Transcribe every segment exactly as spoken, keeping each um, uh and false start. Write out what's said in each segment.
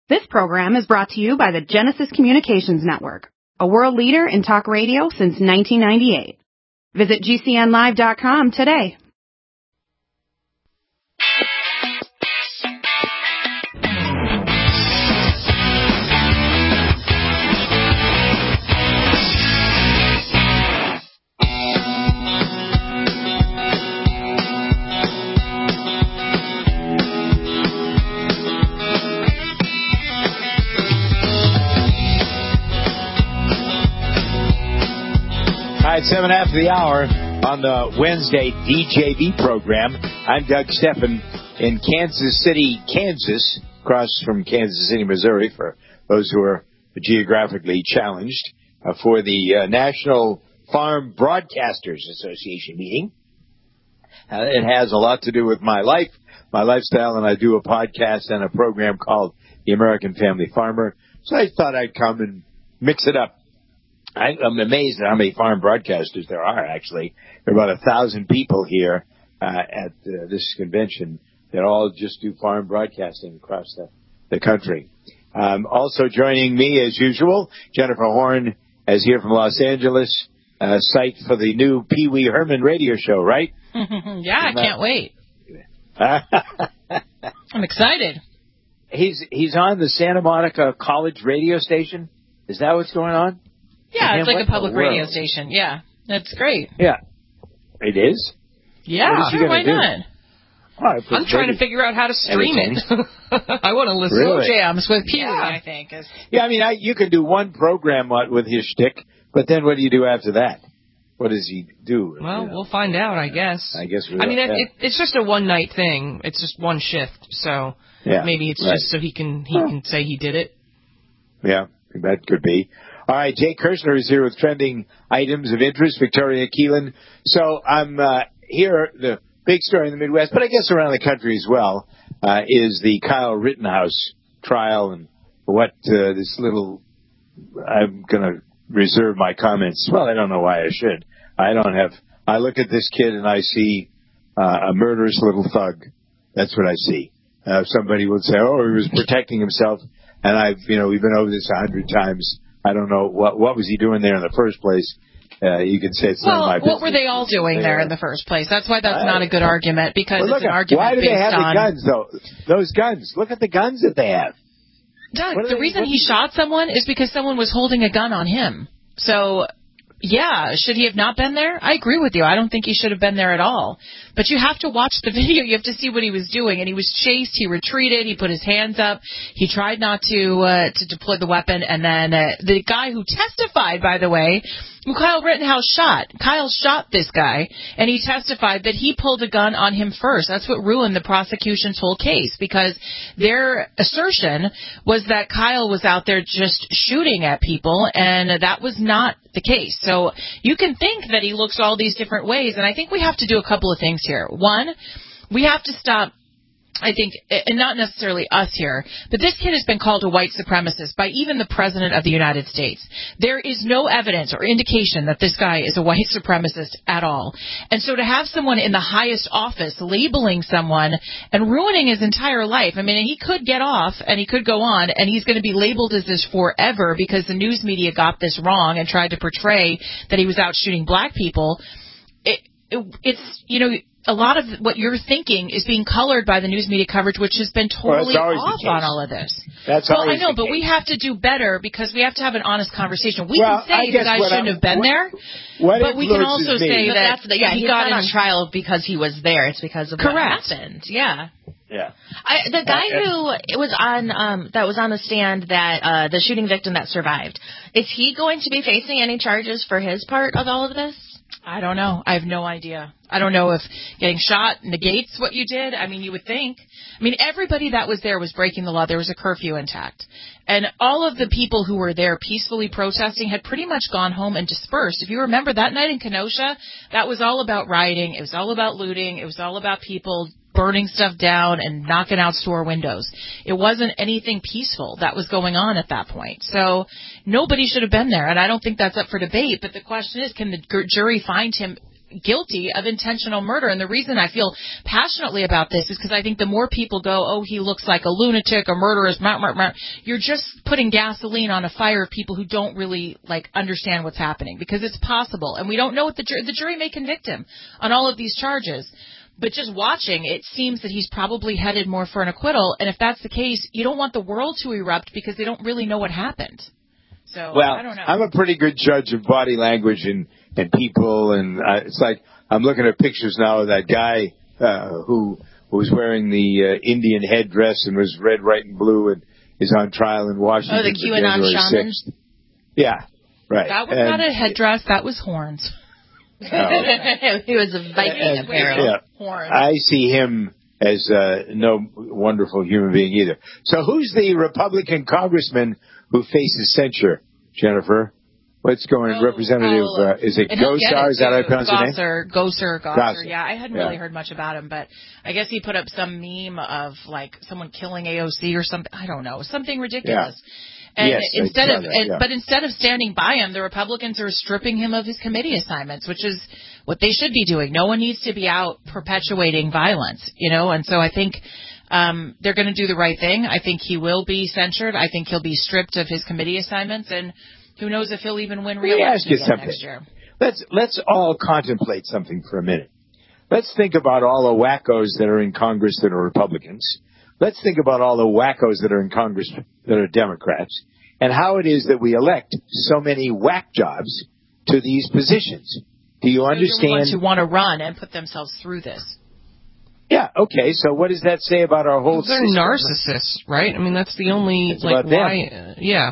This program is brought to you by the Genesis Communications Network, a world leader in talk radio since nineteen ninety-eight. Visit G C N live dot com today. All right, seven after the hour on the Wednesday D J V program. I'm Doug Steffen in Kansas City, Kansas, across from Kansas City, Missouri, for those who are geographically challenged, uh, for the uh, National Farm Broadcasters Association meeting. Uh, it has a lot to do with my life, my lifestyle, and I do a podcast and a program called The American Family Farmer. So I thought I'd come and mix it up. I, I'm amazed at how many farm broadcasters there are, actually. There are about a thousand people here uh, at uh, this convention that all just do farm broadcasting across the, the country. Um, also joining me, as usual, Jennifer Horn is here from Los Angeles, uh, site for the new Pee Wee Herman radio show, right? Yeah, I can't wait. I'm excited. He's he's on the Santa Monica College radio station. Is that what's going on? Yeah, it's like a public radio station. Yeah, that's great. Yeah. It is? Yeah, sure, why do? not? Oh, I'm trying to figure out how to stream it. I want to listen really? to jams with Pee Wee, yeah. I think. Yeah, I mean, I, you can do one program with his shtick, but then what do you do after that? What does he do? Well, you know? we'll find out, I guess. I guess we I mean, it, it, it's just a one-night thing. It's just one shift, so yeah, maybe it's right. just so he can he can say he did it. Yeah, that could be. All right, Jay Kirshner is here with trending items of interest, Victoria Keelan. So I'm uh, here, the big story in the Midwest, but I guess around the country as well, uh, is the Kyle Rittenhouse trial and what uh, this little, I'm going to reserve my comments. Well, I don't know why I should. I don't have, I look at this kid and I see uh, a murderous little thug. That's what I see. Uh, somebody would say, oh, he was protecting himself. And I've, you know, we've been over this a hundred times. I don't know what what was he doing there in the first place. Uh, you could say it's well, none of my business. What were they all doing there in the first place? That's why that's I, not a good argument, because well, it's an at, argument why do based they have on... the guns, though? Those guns. Look at the guns that they have. Doug, the they, reason he shot someone is because someone was holding a gun on him. So, yeah, should he have not been there? I agree with you. I don't think he should have been there at all. But you have to watch the video. You have to see what he was doing. And he was chased. He retreated. He put his hands up. He tried not to uh, to deploy the weapon. And then uh, the guy who testified, by the way, who Kyle Rittenhouse shot. Kyle shot this guy, and he testified that he pulled a gun on him first. That's what ruined the prosecution's whole case, because their assertion was that Kyle was out there just shooting at people, and that was not the case. So you can think that he looks all these different ways, and I think we have to do a couple of things here. One, we have to stop, I think, and not necessarily us here, but this kid has been called a white supremacist by even the President of the United States. There is no evidence or indication that this guy is a white supremacist at all. And so to have someone in the highest office labeling someone and ruining his entire life, I mean, he could get off and he could go on and he's going to be labeled as this forever because the news media got this wrong and tried to portray that he was out shooting black people. It, it, it's, you know... A lot of what you're thinking is being colored by the news media coverage, which has been totally well, off on all of this. That's well, always I know, the but case. we have to do better because we have to have an honest conversation. We well, can say the guy shouldn't I'm, have been what, there, what but we can also me. say but that that's the, yeah, he he's got not in, on trial because he was there. It's because of correct. what happened. Yeah. Yeah. I, the guy who was on um, that was on the stand, that uh, the shooting victim that survived, is he going to be facing any charges for his part of all of this? I don't know. I have no idea. I don't know if getting shot negates what you did. I mean, you would think. I mean, everybody that was there was breaking the law. There was a curfew intact. And all of the people who were there peacefully protesting had pretty much gone home and dispersed. If you remember that night in Kenosha, that was all about rioting. It was all about looting. It was all about people burning stuff down and knocking out store windows. It wasn't anything peaceful that was going on at that point. So nobody should have been there, and I don't think that's up for debate. But the question is, can the jury find him guilty of intentional murder. And the reason I feel passionately about this is because I think the more people go, oh, he looks like a lunatic, a murderous, mah, mah, mah, you're just putting gasoline on a fire of people who don't really like understand what's happening, because it's possible. And we don't know what the jury, the jury may convict him on all of these charges. But just watching, it seems that he's probably headed more for an acquittal. And if that's the case, you don't want the world to erupt because they don't really know what happened. So, well, I don't know. I'm a pretty good judge of body language and, and people. And uh, it's like I'm looking at pictures now of that guy uh, who was wearing the uh, Indian headdress and was red, white, and blue and is on trial in Washington. Oh, the QAnon shaman? Yeah, right. That was and, not a headdress. That was horns. Oh. He was a Viking, and, apparently. Yeah. Horns. I see him as uh, no wonderful human being either. So who's the Republican congressman who faces censure, Jennifer? What's going, oh, Representative, oh, uh, is it and he'll get Gosar? it, Is that how I too. pronounce his name? Gosar, Gosar, Gosar. Gosar. Yeah, I hadn't Yeah. really heard much about him, but I guess he put up some meme of, like, someone killing A O C or something. I don't know. Something ridiculous. Yeah. And yes, instead of, that, and, yeah. but instead of standing by him, the Republicans are stripping him of his committee assignments, which is what they should be doing. No one needs to be out perpetuating violence, you know. And so I think um, they're going to do the right thing. I think he will be censured. I think he'll be stripped of his committee assignments, and who knows if he'll even win re-election again something. next year. Let's let's all contemplate something for a minute. Let's think about all the wackos that are in Congress that are Republicans. Let's think about all the wackos that are in Congress that are Democrats, and how it is that we elect so many whack jobs to these positions. Do you so understand? You're ones who want to run and put themselves through this. Yeah, okay, so what does that say about our whole They're system? narcissists, right? I mean, that's the only, it's like, about them. why, uh, yeah.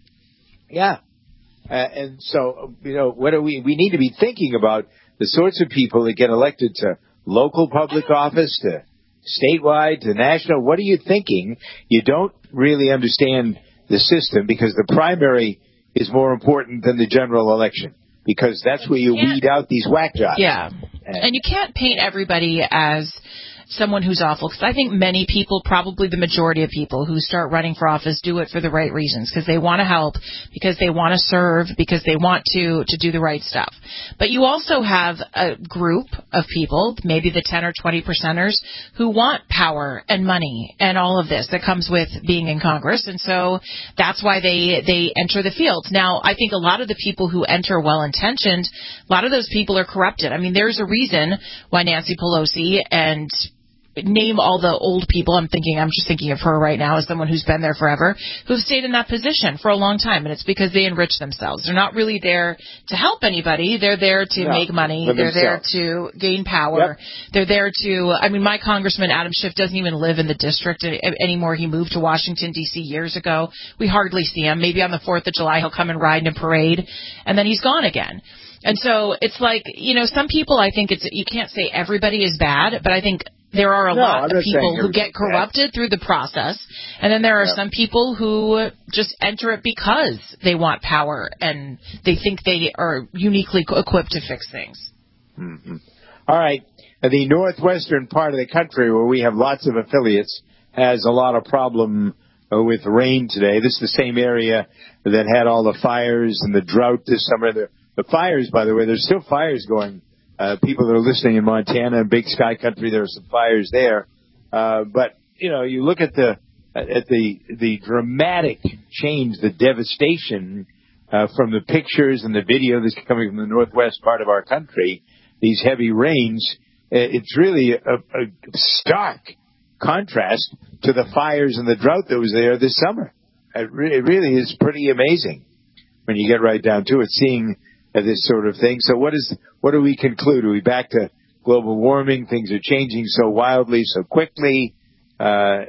Yeah. Uh, and so, you know, what are we, we need to be thinking about the sorts of people that get elected to local public office, to statewide, to national. What are you thinking? You don't really understand the system, because the primary is more important than the general election, because that's where you weed out these whack jobs. Yeah. And you can't paint everybody as someone who's awful, because I think many people, probably the majority of people who start running for office, do it for the right reasons, because they want to help, because they want to serve, because they want to to do the right stuff. But you also have a group of people, maybe the ten or twenty percenters, who want power and money and all of this that comes with being in Congress, and so that's why they they enter the field. Now, I think a lot of the people who enter well-intentioned, a lot of those people are corrupted. I mean, there's a reason why Nancy Pelosi and name all the old people, I'm thinking, I'm just thinking of her right now as someone who's been there forever, who've stayed in that position for a long time, and it's because they enrich themselves. They're not really there to help anybody. They're there to no, make money. They're themselves. there to gain power. Yep. They're there to, I mean, my Congressman Adam Schiff doesn't even live in the district anymore. He moved to Washington, D C years ago. We hardly see him. Maybe on the fourth of July he'll come and ride in a parade, and then he's gone again. And so it's like, you know, some people, I think it's, you can't say everybody is bad, but I think there are a no, lot of people who get corrupted bad. through the process, and then there are yep. some people who just enter it because they want power and they think they are uniquely equipped to fix things. Mm-hmm. All right. The northwestern part of the country, where we have lots of affiliates, has a lot of problem uh, with rain today. This is the same area that had all the fires and the drought this summer. The, the fires, by the way, there's still fires going. Uh, people that are listening in Montana and Big Sky Country, there are some fires there. Uh, but, you know, you look at the at the the dramatic change, the devastation uh, from the pictures and the video that's coming from the northwest part of our country, these heavy rains, it's really a, a stark contrast to the fires and the drought that was there this summer. It, re- it really is pretty amazing when you get right down to it, seeing this sort of thing. So what is what do we conclude? Are we back to global warming? Things are changing so wildly, so quickly. Uh,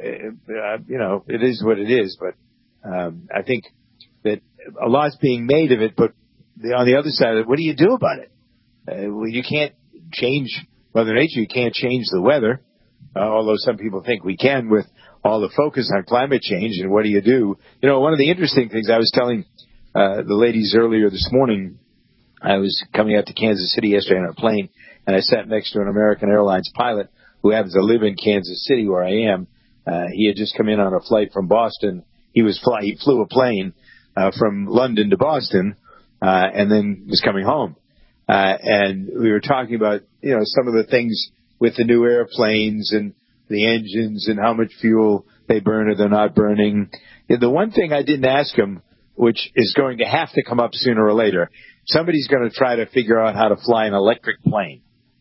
uh, you know, it is what it is. But um, I think that a lot's being made of it. But the, on the other side of it, what do you do about it? Uh, well, you can't change Mother Nature. You can't change the weather, uh, although some people think we can with all the focus on climate change. And what do you do? You know, one of the interesting things I was telling uh, the ladies earlier this morning, I was coming out to Kansas City yesterday on a plane, and I sat next to an American Airlines pilot who happens to live in Kansas City, where I am. Uh, he had just come in on a flight from Boston. He was fly, he flew a plane uh, from London to Boston, uh, and then was coming home. uh, and we were talking about, you know, some of the things with the new airplanes and the engines and how much fuel they burn or they're not burning. And the one thing I didn't ask him, which is going to have to come up sooner or later, somebody's going to try to figure out how to fly an electric plane.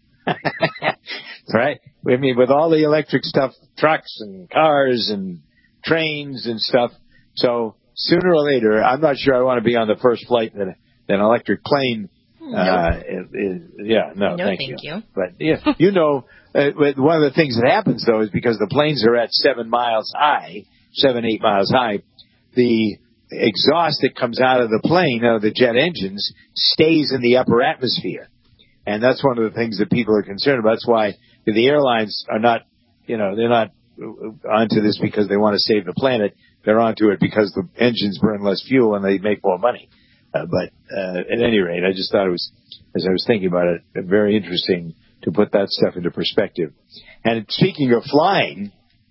Right? I mean, with all the electric stuff, trucks and cars and trains and stuff. So sooner or later, I'm not sure I want to be on the first flight in an electric plane. Nope. Uh, it, it, yeah, no, no thank, thank you. you. But yeah, you know, uh, one of the things that happens though is because the planes are at seven miles high, seven, eight miles high, the exhaust that comes out of the plane, out of the jet engines, stays in the upper atmosphere. And that's one of the things that people are concerned about. That's why the airlines are not, you know, they're not onto this because they want to save the planet. They're onto it because the engines burn less fuel and they make more money. Uh, but uh, at any rate, I just thought it was, as I was thinking about it, very interesting to put that stuff into perspective. And speaking of flying,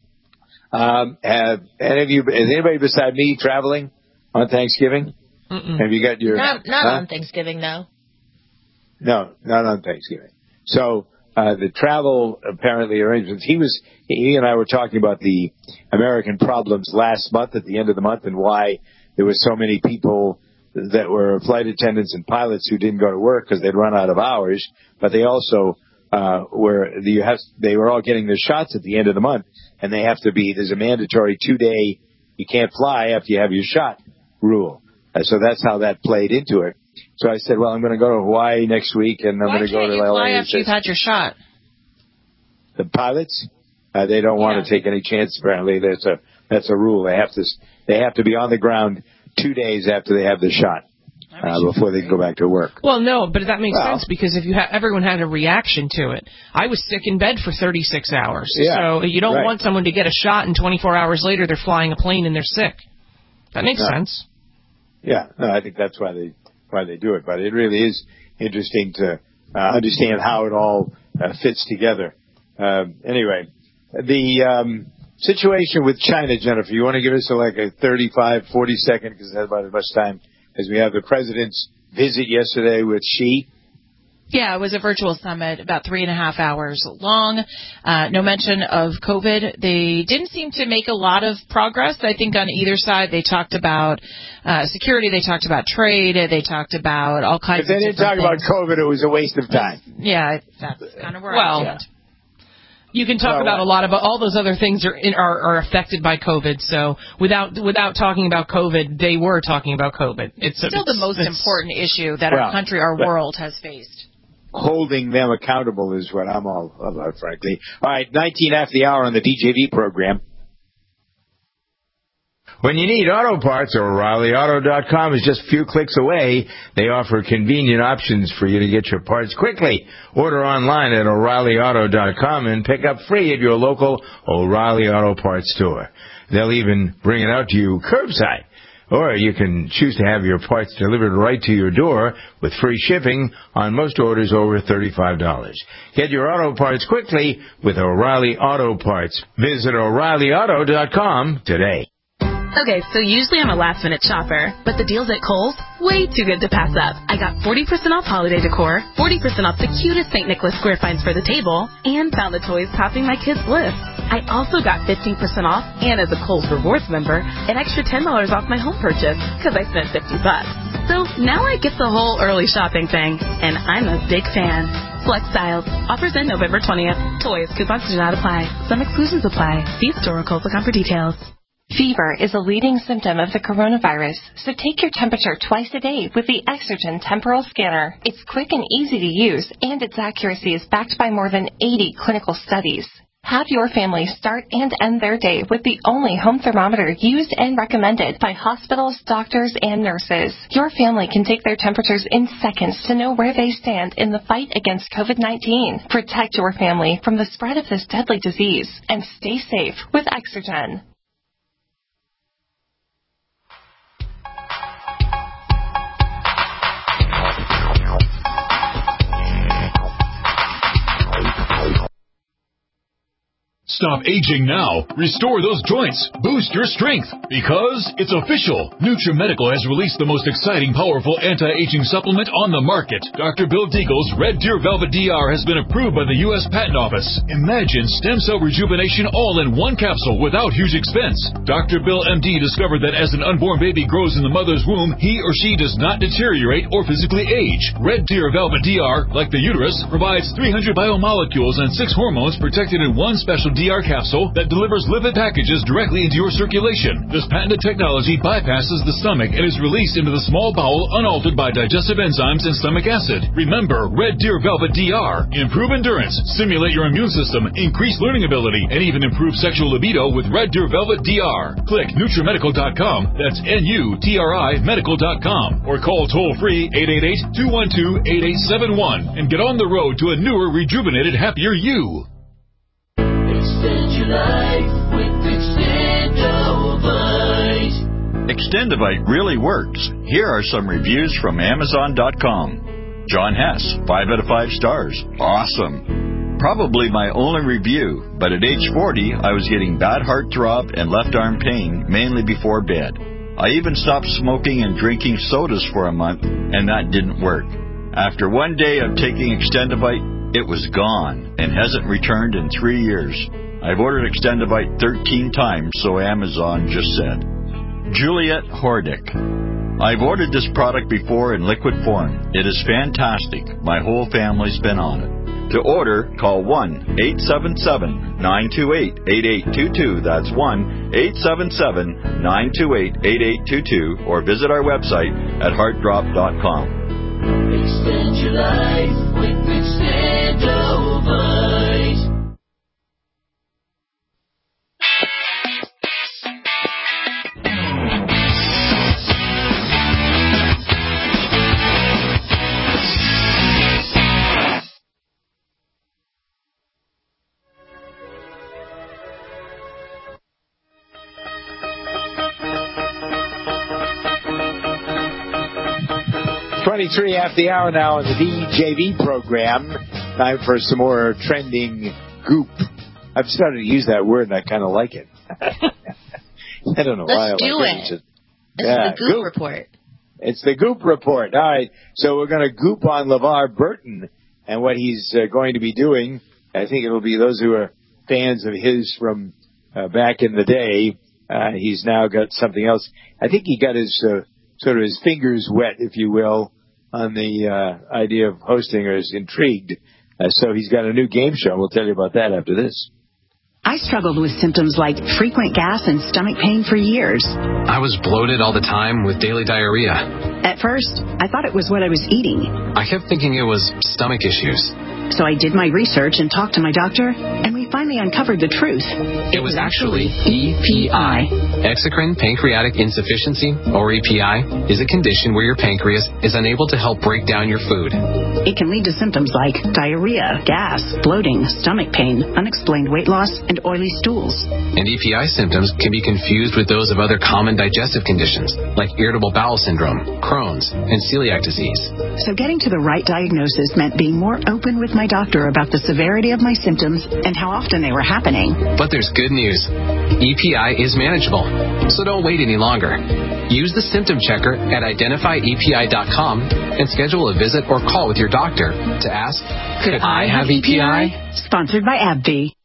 um, have any of you, is anybody beside me traveling on Thanksgiving? Mm-mm. Have you got your... Not, not huh? on Thanksgiving, no. No, not on Thanksgiving. So uh, the travel, apparently, arrangements, he was, he and I were talking about the American problems last month, at the end of the month, and why there were so many people that were flight attendants and pilots who didn't go to work because they'd run out of hours, but they also uh, were, you have, they were all getting their shots at the end of the month, and they have to be, there's a mandatory two-day, you can't fly after you have your shot rule. Uh, so that's how that played into it. So I said, well, I'm going to go to Hawaii next week, and I'm Why going to go can't to you L A. fly after you've had your shot? The pilots, uh, they don't want Yeah. to take any chance. Apparently, that's a that's a rule. They have to they have to be on the ground two days after they have the shot uh, before they can go back to work. Well, no, but that makes Well, sense because if you ha- everyone had a reaction to it. I was sick in bed for thirty-six hours. Yeah, so you don't right. want someone to get a shot and twenty-four hours later they're flying a plane and they're sick. That makes No. sense. Yeah, no, I think that's why they why they do it. But it really is interesting to uh, understand how it all uh, fits together. Um, anyway, the um, situation with China, Jennifer, you want to give us a, like a thirty-five, forty second, because that's about as much time as we have the president's visit yesterday with Xi. Yeah, it was a virtual summit, about three and a half hours long. Uh, no mention of COVID. They didn't seem to make a lot of progress. I think on either side, they talked about uh, security, they talked about trade, they talked about all kinds If they of didn't talk different about COVID, it was a waste of time. Yeah, that's kind of where Well, I stand. You can talk Well, about a lot of all those other things are, in, are are affected by COVID. So without without talking about COVID, they were talking about COVID. It's Still it's, the most it's, important issue that well, our country, our but- world has faced. Holding them accountable is what I'm all about, frankly. All right, nineteen after the hour on the D J V program. When you need auto parts, O'Reilly Auto dot com is just a few clicks away. They offer convenient options for you to get your parts quickly. Order online at O'Reilly Auto dot com and pick up free at your local O'Reilly Auto Parts store. They'll even bring it out to you curbside. Or you can choose to have your parts delivered right to your door with free shipping on most orders over thirty-five dollars. Get your auto parts quickly with O'Reilly Auto Parts. Visit O'Reilly Auto dot com today. Okay, so usually I'm a last-minute shopper, but the deals at Kohl's, way too good to pass up. I got forty percent off holiday decor, forty percent off the cutest Saint Nicholas square finds for the table, and found the toys topping my kids' list. I also got fifteen percent off, and as a Kohl's Rewards member, an extra ten dollars off my home purchase, because I spent fifty bucks. So now I get the whole early shopping thing, and I'm a big fan. Flex styles. Offers end November twentieth. Toys. Coupons do not apply. Some exclusions apply. See store or Kohl's dot com for details. Fever is a leading symptom of the coronavirus, so take your temperature twice a day with the Exergen Temporal Scanner. It's quick and easy to use, and its accuracy is backed by more than eighty clinical studies. Have your family start and end their day with the only home thermometer used and recommended by hospitals, doctors, and nurses. Your family can take their temperatures in seconds to know where they stand in the fight against COVID nineteen. Protect your family from the spread of this deadly disease, and stay safe with Exergen. Stop aging now. Restore those joints. Boost your strength. Because it's official. NutriMedical has released the most exciting, powerful anti-aging supplement on the market. Doctor Bill Deagle's Red Deer Velvet D R has been approved by the U S Patent Office. Imagine stem cell rejuvenation all in one capsule without huge expense. Doctor Bill M D discovered that as an unborn baby grows in the mother's womb, he or she does not deteriorate or physically age. Red Deer Velvet D R, like the uterus, provides three hundred biomolecules and six hormones protected in one special D R capsule that delivers lipid packages directly into your circulation. This patented technology bypasses the stomach and is released into the small bowel unaltered by digestive enzymes and stomach acid. Remember, Red Deer Velvet D R. Improve endurance, stimulate your immune system, increase learning ability, and even improve sexual libido with Red Deer Velvet D R. Click NutriMedical dot com. That's N U T R I medical dot com. Or call toll-free eight eight eight, two one two, eight eight seven one and get on the road to a newer, rejuvenated, happier you. Extend your life with Extendovite. Extendovite really works. Here are some reviews from Amazon dot com. John Hess, five out of five stars. Awesome. Probably my only review, but at age forty, I was getting bad heart throb and left arm pain, mainly before bed. I even stopped smoking and drinking sodas for a month, and that didn't work. After one day of taking Extendovite, it was gone and hasn't returned in three years. I've ordered Extendovite thirteen times, so Amazon just said. Juliet Hordick. I've ordered this product before in liquid form. It is fantastic. My whole family's been on it. To order, call one eight seven seven, nine two eight, eight eight two two. That's one eight seven seven, nine two eight, eight eight two two. Or visit our website at heart drop dot com. Extend your life with Extendovite. twenty-three after the hour now in the D J V program. Time for some more trending goop. I've started to use that word and I kind of like it. I don't know Let's why I do like it. it. It's, just, this yeah, is the Goop, goop Report. It's the Goop Report. All right. So we're going to goop on LeVar Burton and what he's uh, going to be doing. I think it'll be those who are fans of his from uh, back in the day. Uh, he's now got something else. I think he got his uh, sort of his fingers wet, if you will, on the uh, idea of hosting, or is intrigued. Uh, so he's got a new game show. We'll tell you about that after this. I struggled with symptoms like frequent gas and stomach pain for years. I was bloated all the time with daily diarrhea. At first, I thought it was what I was eating. I kept thinking it was stomach issues. So I did my research and talked to my doctor, and we finally uncovered the truth. It was actually E P I. Exocrine pancreatic insufficiency, or E P I, is a condition where your pancreas is unable to help break down your food. It can lead to symptoms like diarrhea, gas, bloating, stomach pain, unexplained weight loss, and oily stools. And E P I symptoms can be confused with those of other common digestive conditions, like irritable bowel syndrome, Crohn's, and celiac disease. So getting to the right diagnosis meant being more open with my doctor about the severity of my symptoms and how often they were happening. But there's good news. E P I is manageable, so don't wait any longer. Use the symptom checker at identify E P I dot com and schedule a visit or call with your doctor to ask, could I have E P I? Sponsored by AbbVie.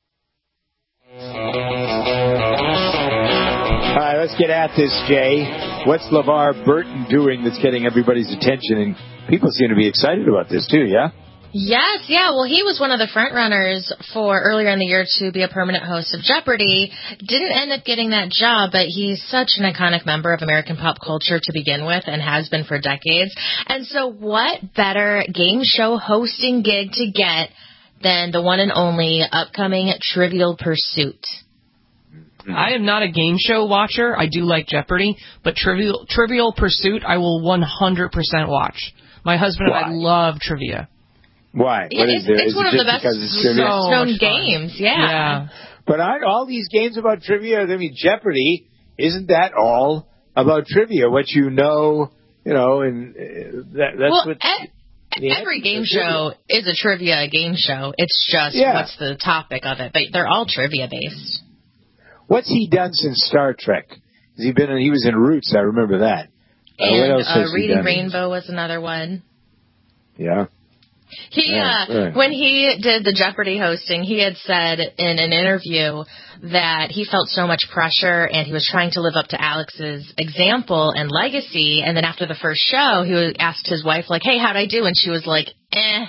All right, let's get at this, Jay. What's LeVar Burton doing that's getting everybody's attention? And people seem to be excited about this, too, yeah? Yes, yeah. Well, he was one of the front runners for earlier in the year to be a permanent host of Jeopardy. Didn't end up getting that job, but he's such an iconic member of American pop culture to begin with and has been for decades. And so what better game show hosting gig to get than the one and only upcoming Trivial Pursuit? I am not a game show watcher. I do like Jeopardy, but Trivial Trivial Pursuit I will one hundred percent watch. My husband Why? and I love trivia. Why? Yeah, what it's, is there? it's Is one it of the just best because it's trivia? So known much fun. games, yeah. Yeah. But aren't all these games about trivia? I mean, Jeopardy, isn't that all about trivia? What you know, you know, and uh, that, that's well, what... e- Every game show is a trivia game show. It's just Yeah. what's the topic of it, but they're all trivia based. What's he done since Star Trek? Has he been? In, he was in Roots. I remember that. Uh, what And else uh, has he Reading done? Rainbow was another one. Yeah. He, Yeah, uh, right. when he did the Jeopardy hosting, he had said in an interview that he felt so much pressure and he was trying to live up to Alex's example and legacy. And then after the first show, he asked his wife, like, hey, how'd I do? And she was like, eh.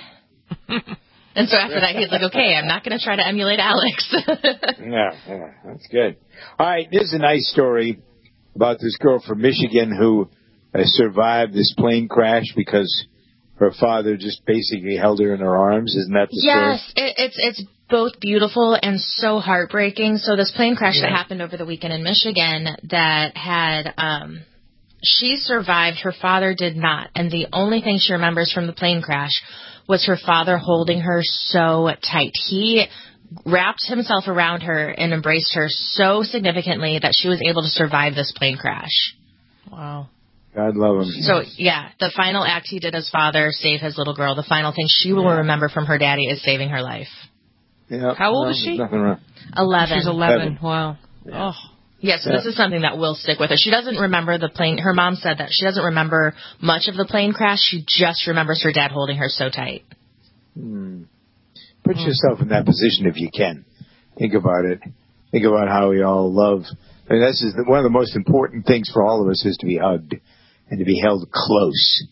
And so after that, he's like, okay, I'm not going to try to emulate Alex. Yeah, yeah, that's good. All right, this is a nice story about this girl from Michigan who uh, survived this plane crash because her father just basically held her in her arms. Isn't that the Yes, story? it, it's it's both beautiful and so heartbreaking. So this plane crash Yeah. that happened over the weekend in Michigan that had, um, she survived, her father did not. And the only thing she remembers from the plane crash was her father holding her so tight. He wrapped himself around her and embraced her so significantly that she was able to survive this plane crash. Wow. God love him. So, yeah, the final act he did as father, save his little girl. The final thing she will Yeah. remember from her daddy is saving her life. Yeah, How old no, is she? Nothing wrong. Eleven. She's eleven. Eleven. Wow. Yeah. Oh. Yeah, so Yeah. this is something that will stick with her. She doesn't remember the plane. Her mom said that she doesn't remember much of the plane crash. She just remembers her dad holding her so tight. Hmm. Put yourself in that position if you can. Think about it. Think about how we all love. I mean, this is the, one of the most important things for all of us is to be hugged and to be held close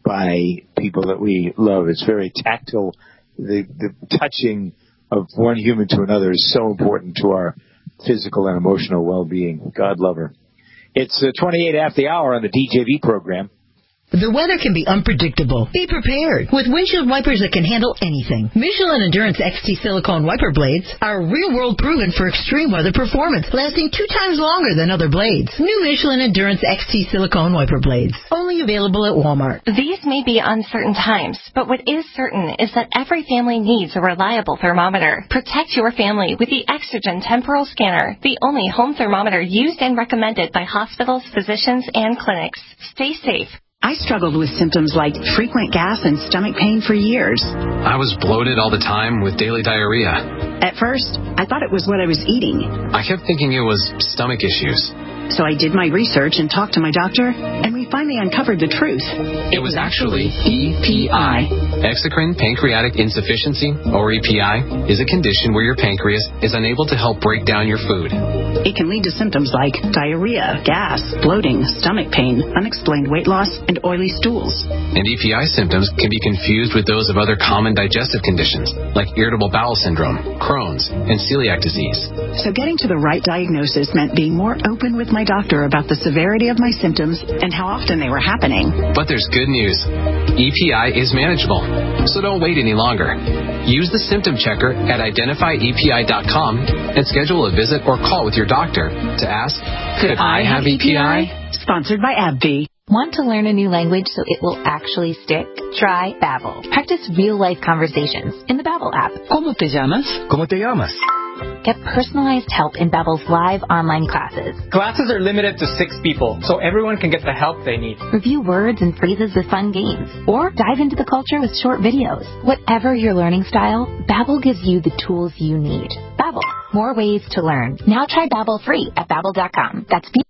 by people that we love. It's very tactile. The, the touching of one human to another is so important to our physical and emotional well-being. God love her. It's uh, twenty-eight after the hour on the D J V program. The weather can be unpredictable. Be prepared with windshield wipers that can handle anything. Michelin Endurance X T silicone wiper blades are real-world proven for extreme weather performance, lasting two times longer than other blades. New Michelin Endurance X T silicone wiper blades, only available at Walmart. These may be uncertain times, but what is certain is that every family needs a reliable thermometer. Protect your family with the Exergen Temporal Scanner, the only home thermometer used and recommended by hospitals, physicians, and clinics. Stay safe. I struggled with symptoms like frequent gas and stomach pain for years. I was bloated all the time with daily diarrhea. At first, I thought it was what I was eating. I kept thinking it was stomach issues. So I did my research and talked to my doctor, and we finally uncovered the truth. It was actually E P I. Exocrine pancreatic insufficiency, or E P I, is a condition where your pancreas is unable to help break down your food. It can lead to symptoms like diarrhea, gas, bloating, stomach pain, unexplained weight loss, and oily stools. And E P I symptoms can be confused with those of other common digestive conditions, like irritable bowel syndrome, Crohn's, and celiac disease. So getting to the right diagnosis meant being more open with my doctor about the severity of my symptoms and how often they were happening. But there's good news. E P I is manageable, so don't wait any longer. Use the symptom checker at identify E P I dot com and schedule a visit or call with your doctor to ask, could I have E P I? Sponsored by AbbVie. Want to learn a new language so it will actually stick? Try Babbel. Practice real-life conversations in the Babbel app. ¿Cómo te llamas? ¿Cómo te llamas? Get personalized help in Babbel's live online classes. Classes are limited to six people, so everyone can get the help they need. Review words and phrases with fun games, or dive into the culture with short videos. Whatever your learning style, Babbel gives you the tools you need. Babbel, more ways to learn. Now try Babbel free at babbel dot com. That's B-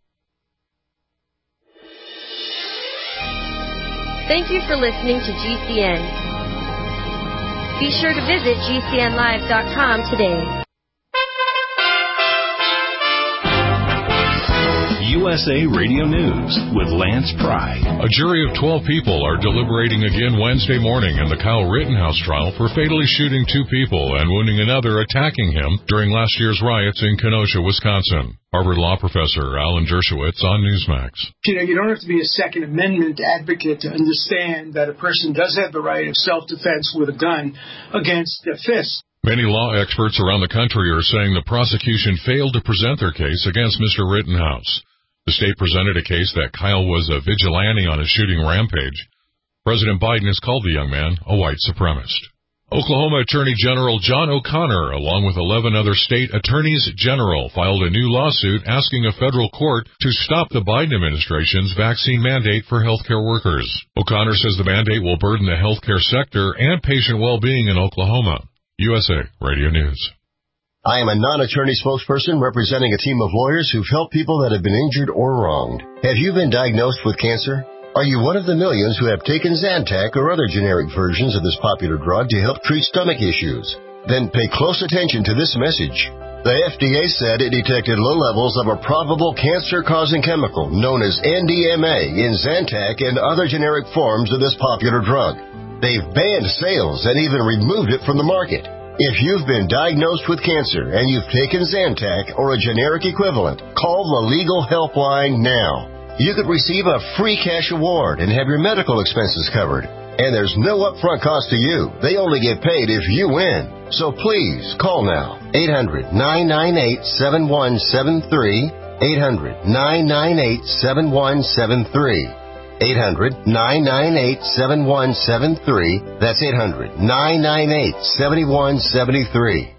Thank you for listening to G C N. Be sure to visit G C N live dot com today. U S A Radio News with Lance Pry. A jury of twelve people are deliberating again Wednesday morning in the Kyle Rittenhouse trial for fatally shooting two people and wounding another attacking him during last year's riots in Kenosha, Wisconsin. Harvard Law professor Alan Dershowitz on Newsmax. You know, you don't have to be a Second Amendment advocate to understand that a person does have the right of self-defense with a gun against a fist. Many law experts around the country are saying the prosecution failed to present their case against Mister Rittenhouse. The state presented a case that Kyle was a vigilante on a shooting rampage. President Biden has called the young man a white supremacist. Oklahoma Attorney General John O'Connor, along with eleven other state attorneys general, filed a new lawsuit asking a federal court to stop the Biden administration's vaccine mandate for healthcare workers. O'Connor says the mandate will burden the healthcare sector and patient well-being in Oklahoma. U S A Radio News. I am a non-attorney spokesperson representing a team of lawyers who've helped people that have been injured or wronged. Have you been diagnosed with cancer? Are you one of the millions who have taken Zantac or other generic versions of this popular drug to help treat stomach issues? Then pay close attention to this message. The F D A said it detected low levels of a probable cancer-causing chemical known as N D M A in Zantac and other generic forms of this popular drug. They've banned sales and even removed it from the market. If you've been diagnosed with cancer and you've taken Zantac or a generic equivalent, call the Legal Helpline now. You could receive a free cash award and have your medical expenses covered. And there's no upfront cost to you. They only get paid if you win. So please, call now. eight hundred, nine nine eight, seven one seven three. eight hundred, nine nine eight, seven one seven three. eight hundred, nine nine eight, seven one seven three. That's eight hundred, nine nine eight, seven one seven three.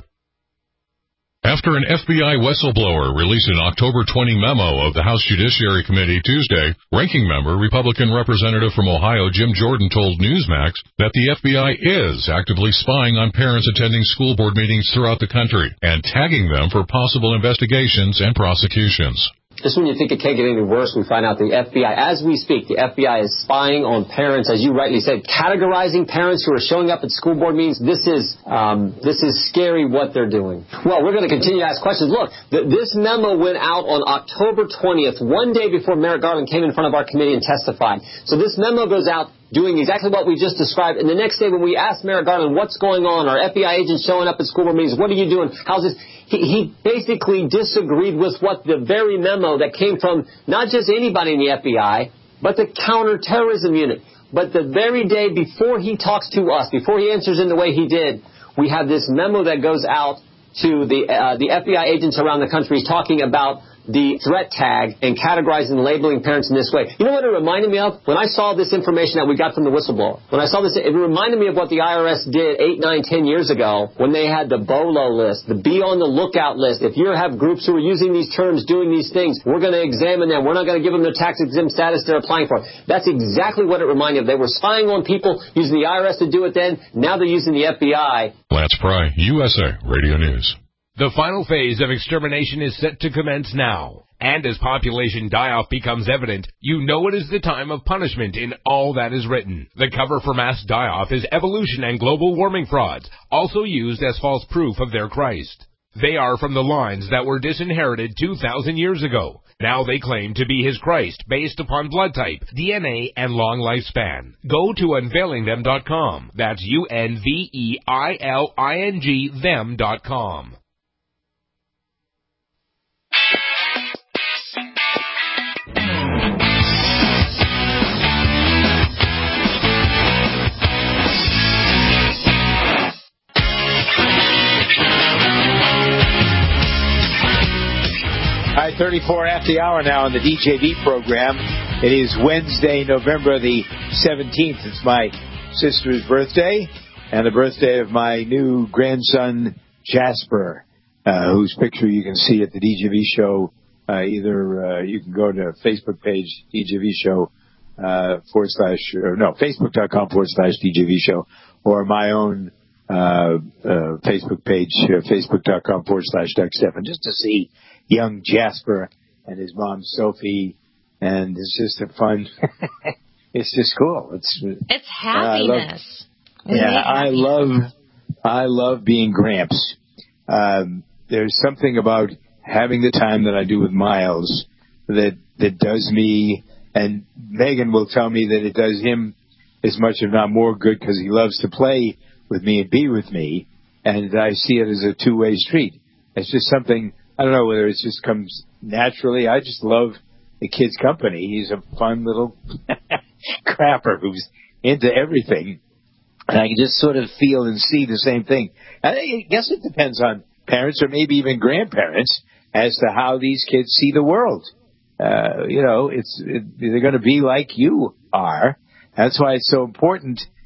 After an F B I whistleblower released an October twentieth memo of the House Judiciary Committee Tuesday, ranking member Republican Representative from Ohio Jim Jordan told Newsmax that the F B I is actively spying on parents attending school board meetings throughout the country and tagging them for possible investigations and prosecutions. Just when you think it can't get any worse, we find out the F B I, as we speak, the F B I is spying on parents, as you rightly said, categorizing parents who are showing up at school board meetings. This is um, this is scary what they're doing. Well, we're going to continue to ask questions. Look, th- this memo went out on October twentieth, one day before Merrick Garland came in front of our committee and testified. So this memo goes out doing exactly what we just described. And the next day when we asked Merrick Garland, what's going on? Are F B I agents showing up at school board meetings? What are you doing? How's this? He, he basically disagreed with what the very memo that came from not just anybody in the F B I, but the counterterrorism unit. But the very day before he talks to us, before he answers in the way he did, we have this memo that goes out to the uh, the F B I agents around the country talking about the threat tag and categorizing and labeling parents in this way. You know what it reminded me of? When I saw this information that we got from the whistleblower, when I saw this, it reminded me of what the I R S did eight, nine, ten years ago when they had the B O L O list, the Be on the Lookout list. If you have groups who are using these terms, doing these things, we're going to examine them. We're not going to give them the tax exempt status they're applying for. That's exactly what it reminded me of. They were spying on people, using the I R S to do it then. Now they're using the F B I. Lance Pry, U S A Radio News. The final phase of extermination is set to commence now. And as population die-off becomes evident, you know it is the time of punishment in all that is written. The cover for mass die-off is evolution and global warming frauds, also used as false proof of their Christ. They are from the lines that were disinherited two thousand years ago. Now they claim to be his Christ based upon blood type, D N A, and long lifespan. Go to unveiling them dot com. That's U N V E I L I N G them dot com. All right, thirty-four after the hour now on the D J V program. It is Wednesday, November the seventeenth. It's my sister's birthday and the birthday of my new grandson, Jasper, uh, whose picture you can see at the D J V show. Uh, either uh, you can go to Facebook page, D J V show, uh, forward slash, or no, facebook.com forward slash D J V show, or my own uh, uh, Facebook page, uh, facebook.com forward slash Doug Stephan, just to see young Jasper and his mom Sophie, and it's just a fun. It's just cool. It's it's happiness. I love, yeah, I love I love being Gramps. Um, there's something about having the time that I do with Miles that that does me, and Megan will tell me that it does him as much, if not more, good because he loves to play with me and be with me, and I see it as a two-way street. It's just something. I don't know whether it just comes naturally. I just love the kid's company. He's a fun little crapper who's into everything. And I can just sort of feel and see the same thing. I guess it depends on parents or maybe even grandparents as to how these kids see the world. Uh, you know, it's it, they're going to be like you are. That's why it's so important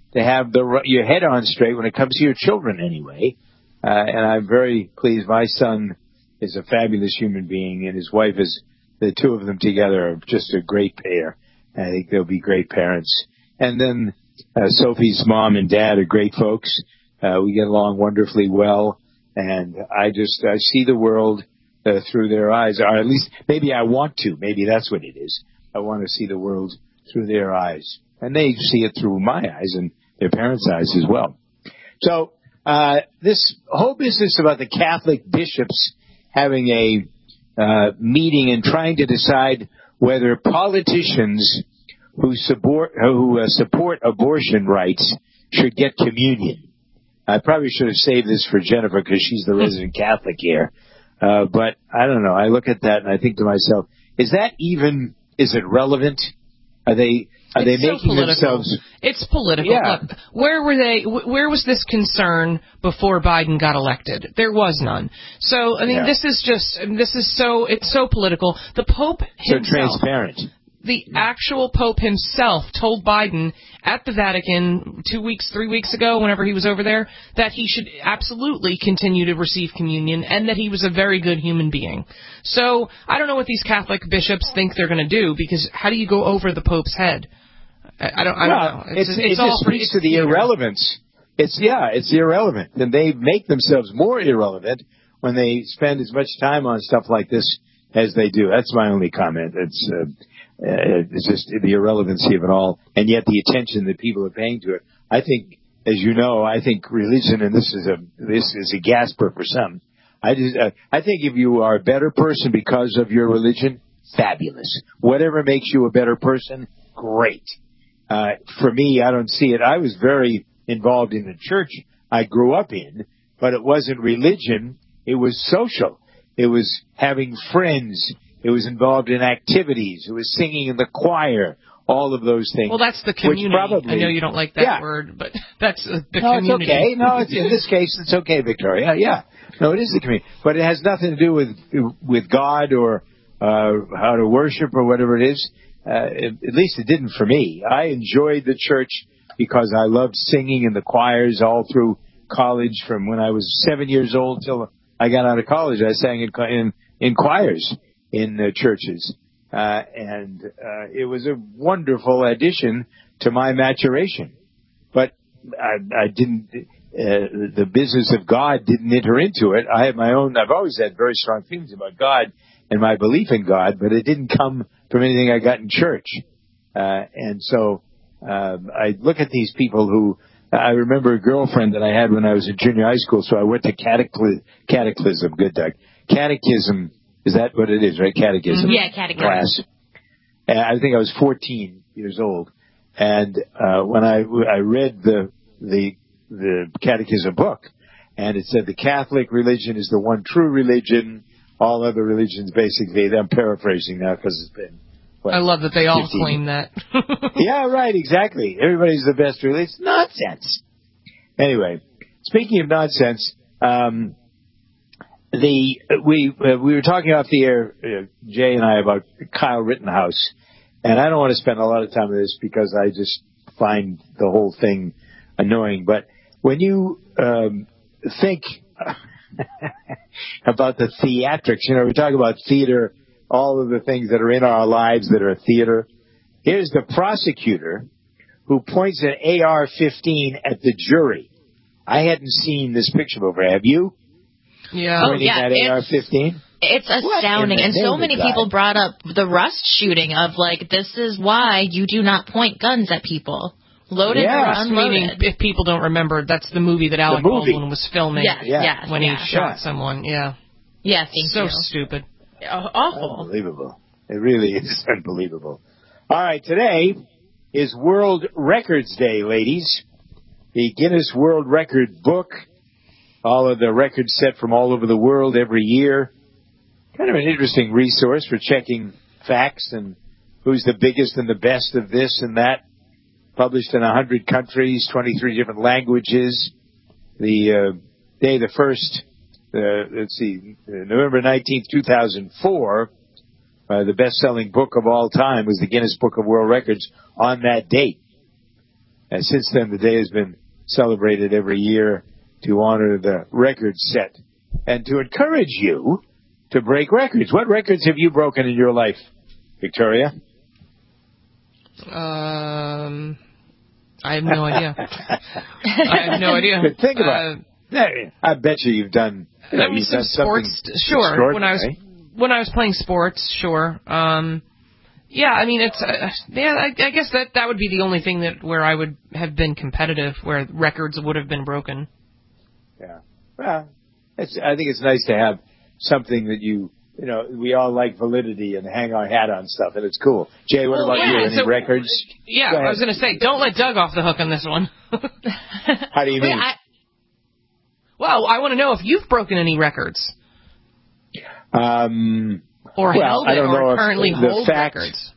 to have the your head on straight when it comes to your children anyway. Uh, and I'm very pleased. My son is a fabulous human being, and his wife is, the two of them together are just a great pair. I think they'll be great parents. And then uh, Sophie's mom and dad are great folks. Uh, we get along wonderfully well. And I just I see the world uh, through their eyes, or at least maybe I want to. Maybe that's what it is. I want to see the world through their eyes. And they see it through my eyes and their parents' eyes as well. So uh, this whole business about the Catholic bishops having a uh, meeting and trying to decide whether politicians who support, who uh, support abortion rights should get communion. I probably should have saved this for Jennifer because she's the resident Catholic here. Uh, but I don't know. I look at that and I think to myself, is that even, is it relevant? Are they, are it's they so making political. themselves? It's political. Yeah. Look, where were they, where was this concern before Biden got elected? There was none. So, I mean, Yeah. this is just, this is so, it's so political. The Pope So himself. transparent. The actual Pope himself told Biden at the Vatican two weeks, three weeks ago, whenever he was over there, that he should absolutely continue to receive communion and that he was a very good human being. So I don't know what these Catholic bishops think they're going to do, because how do you go over the Pope's head? I, I don't, I don't well, know. It's, It's, it it's just all speaks to the irrelevance. It's yeah, it's irrelevant, and they make themselves more irrelevant when they spend as much time on stuff like this as they do. That's my only comment. It's uh, uh, it's just the irrelevancy of it all, and yet the attention that people are paying to it. I think, as you know, I think religion, and this is a this is a gasper for some. I just uh, I think if you are a better person because of your religion, fabulous. Whatever makes you a better person, great. Uh, for me, I don't see it. I was very involved in the church I grew up in, but it wasn't religion. It was social. It was having friends. It was involved in activities. It was singing in the choir. All of those things. Well, that's the community. Which probably, I know you don't like that yeah. word, but that's uh, the no, community. it's okay. No, it's, in this case, it's okay, Victoria. Yeah. No, it is the community. But it has nothing to do with with God or uh, how to worship or whatever it is. Uh, it, at least it didn't for me. I enjoyed the church because I loved singing in the choirs all through college. From when I was seven years old till I got out of college, I sang in in, in choirs in uh, churches. Uh, and uh, it was a wonderful addition to my maturation. But I, I didn't, uh, the business of God didn't enter into it. I had my own, I've always had very strong feelings about God and my belief in God, but it didn't come from anything I got in church. Uh, and so uh, I look at these people who, I remember a girlfriend that I had when I was in junior high school, so I went to catechism, catechism, good Doug, catechism. Is that what it is, right? Catechism. Yeah, catechism. Class. And I think I was fourteen years old. And, uh, when I, I read the, the, the catechism book, and it said the Catholic religion is the one true religion. All other religions basically, I'm paraphrasing now because it's been, what, I love that they all fifteen claim that. Yeah, right, exactly. Everybody's the best religion. Nonsense. Anyway, speaking of nonsense, um, The we uh, we were talking off the air, uh, Jay and I, about Kyle Rittenhouse, and I don't want to spend a lot of time on this because I just find the whole thing annoying. But when you um, think about the theatrics, you know, we talk about theater, all of the things that are in our lives that are theater. Here's the prosecutor who points an A R fifteen at the jury. I hadn't seen this picture before. Have you? Yeah. Oh, yeah. That A R fifteen? It's astounding. And so many people brought up the Rust shooting of, like, this is why you do not point guns at people. Loaded yeah, or unloaded. Meaning, if people don't remember, that's the movie that Alec movie. Baldwin was filming Yes, yeah. yes, when yeah. he shot Yeah. someone. Yeah. Yeah, thank so you. stupid. Oh, awful. Unbelievable. It really is unbelievable. All right, today is World Records Day, ladies. The Guinness World Record book. All of the records set from all over the world every year. Kind of an interesting resource for checking facts and who's the biggest and the best of this and that. Published in one hundred countries, twenty-three different languages. The uh, day, the first, uh, let's see, November nineteenth, two thousand four, uh, the best-selling book of all time was the Guinness Book of World Records on that date. And since then, the day has been celebrated every year to honor the record set and to encourage you to break records. What records have you broken in your life, Victoria? Um, I have no idea. I have no idea. But think about uh, it. I bet you you've done. You know, I mean, you've some done sports, sure. When I was when I was playing sports, sure. Um, yeah, I mean, it's uh, yeah. I, I guess that that would be the only thing that where I would have been competitive, where records would have been broken. Yeah. Well, it's, I think it's nice to have something that you. You know, we all like validity and hang our hat on stuff, and it's cool. Jay, what well, about yeah, you? Any so, records? Yeah, I was going to say, don't let Doug off the hook on this one. How do you mean? I, well, I want to know if you've broken any records. Um, or well, held I it, don't or know currently if the hold fact, records.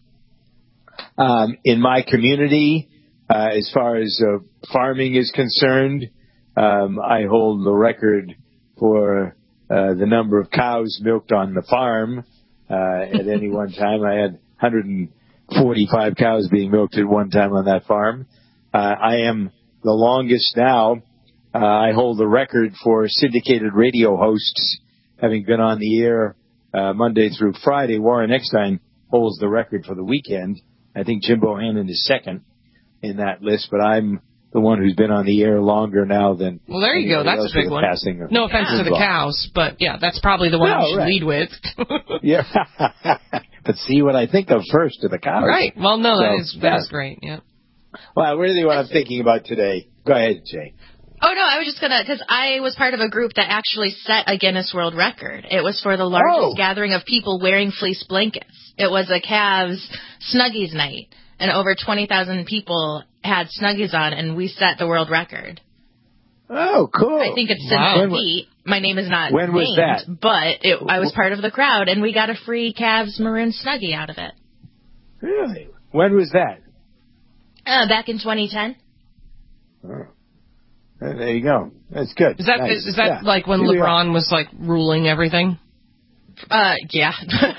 Um, in my community, uh, as far as uh, farming is concerned, um, I hold the record for uh, the number of cows milked on the farm. Uh, at any one time, I had one hundred forty-five cows being milked at one time on that farm. Uh, I am the longest now. Uh, I hold the record for syndicated radio hosts, having been on the air uh, Monday through Friday. Warren Eckstein holds the record for the weekend. I think Jim Bohannon is second in that list, but I'm the one who's been on the air longer now than. Well, there you go. That's a big one. No offense to the cows, but yeah, that's probably the one No, you should right. lead with. Yeah, but see what I think of first to the cows. Right. Well, no, that So, is that yeah. is great. Yeah. Well, really, what I'm thinking about today. Go ahead, Jay. Oh, no, I was just going to, because I was part of a group that actually set a Guinness World Record. It was for the largest Oh. gathering of people wearing fleece blankets. It was a Cavs Snuggies night, and over twenty thousand people had Snuggies on, and we set the world record. Oh, cool. I think it's since Wow. feet. My name is not When was named, that? but it, I was part of the crowd, and we got a free Cavs maroon Snuggie out of it. Really? When was that? Uh, back in twenty ten. Oh. Uh, There you go. That's good. Is that Nice. is, is that Yeah. like when Here we are. LeBron was like ruling everything? Uh, yeah.